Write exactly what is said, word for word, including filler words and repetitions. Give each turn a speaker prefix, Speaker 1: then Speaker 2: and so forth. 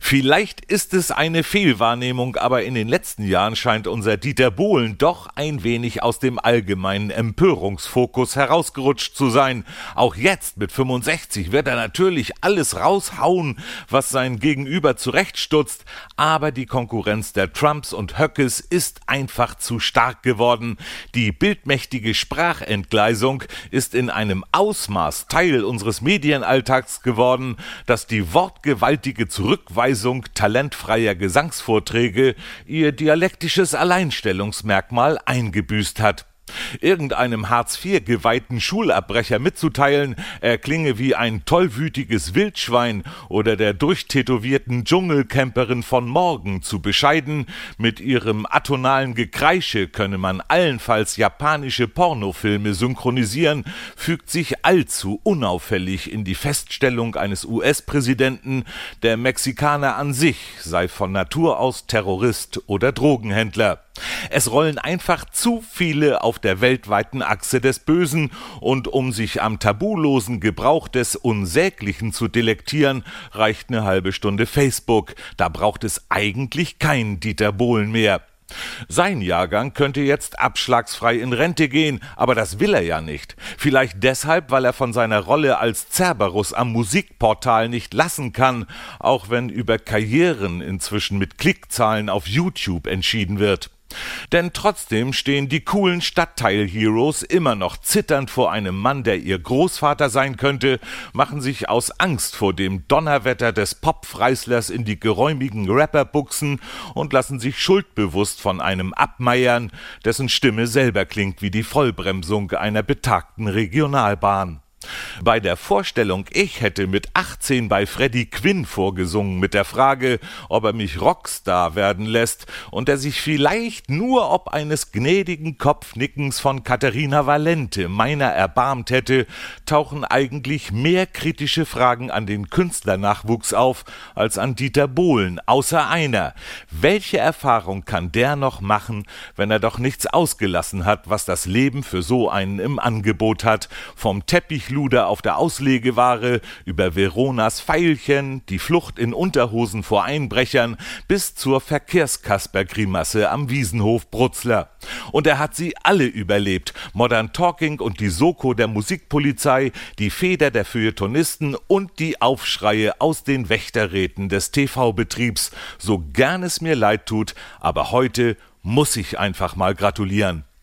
Speaker 1: Vielleicht ist es eine Fehlwahrnehmung, aber in den letzten Jahren scheint unser Dieter Bohlen doch ein wenig aus dem allgemeinen Empörungsfokus herausgerutscht zu sein. Auch jetzt mit fünfundsechzig wird er natürlich alles raushauen, was sein Gegenüber zurechtstutzt, aber die Konkurrenz der Trumps und Höckes ist einfach zu stark geworden. Die bildmächtige Sprachentgleisung ist in einem Ausmaß Teil unseres Medienalltags geworden, dass die wortgewaltige Zurückweisung talentfreier Gesangsvorträge ihr dialektisches Alleinstellungsmerkmal eingebüßt hat. Irgendeinem Hartz vier geweihten Schulabbrecher mitzuteilen, er klinge wie ein tollwütiges Wildschwein oder der durchtätowierten Dschungelcamperin von morgen zu bescheiden, mit ihrem atonalen Gekreische könne man allenfalls japanische Pornofilme synchronisieren, fügt sich allzu unauffällig in die Feststellung eines U S-Präsidenten, der Mexikaner an sich sei von Natur aus Terrorist oder Drogenhändler. Es rollen einfach zu viele auf der weltweiten Achse des Bösen, und um sich am tabulosen Gebrauch des Unsäglichen zu delektieren, reicht eine halbe Stunde Facebook. Da braucht es eigentlich keinen Dieter Bohlen mehr. Sein Jahrgang könnte jetzt abschlagsfrei in Rente gehen, aber das will er ja nicht. Vielleicht deshalb, weil er von seiner Rolle als Cerberus am Musikportal nicht lassen kann, auch wenn über Karrieren inzwischen mit Klickzahlen auf YouTube entschieden wird. Denn trotzdem stehen die coolen Stadtteil-Heroes immer noch zitternd vor einem Mann, der ihr Großvater sein könnte, machen sich aus Angst vor dem Donnerwetter des Popfreislers in die geräumigen Rapperbuchsen und lassen sich schuldbewusst von einem abmeiern, dessen Stimme selber klingt wie die Vollbremsung einer betagten Regionalbahn. Bei der Vorstellung, ich hätte mit achtzehn bei Freddie Quinn vorgesungen mit der Frage, ob er mich Rockstar werden lässt und er sich vielleicht nur ob eines gnädigen Kopfnickens von Katharina Valente meiner erbarmt hätte, tauchen eigentlich mehr kritische Fragen an den Künstlernachwuchs auf als an Dieter Bohlen, außer einer: Welche Erfahrung kann der noch machen, wenn er doch nichts ausgelassen hat, was das Leben für so einen im Angebot hat, vom Teppich Luder auf der Auslegeware, über Veronas Veilchen, die Flucht in Unterhosen vor Einbrechern bis zur Verkehrskasper-Grimasse am Wiesenhof Brutzler. Und er hat sie alle überlebt. Modern Talking und die Soko der Musikpolizei, die Feder der Feuilletonisten und die Aufschreie aus den Wächterräten des T V-Betriebs. So gern es mir leid tut, aber heute muss ich einfach mal gratulieren.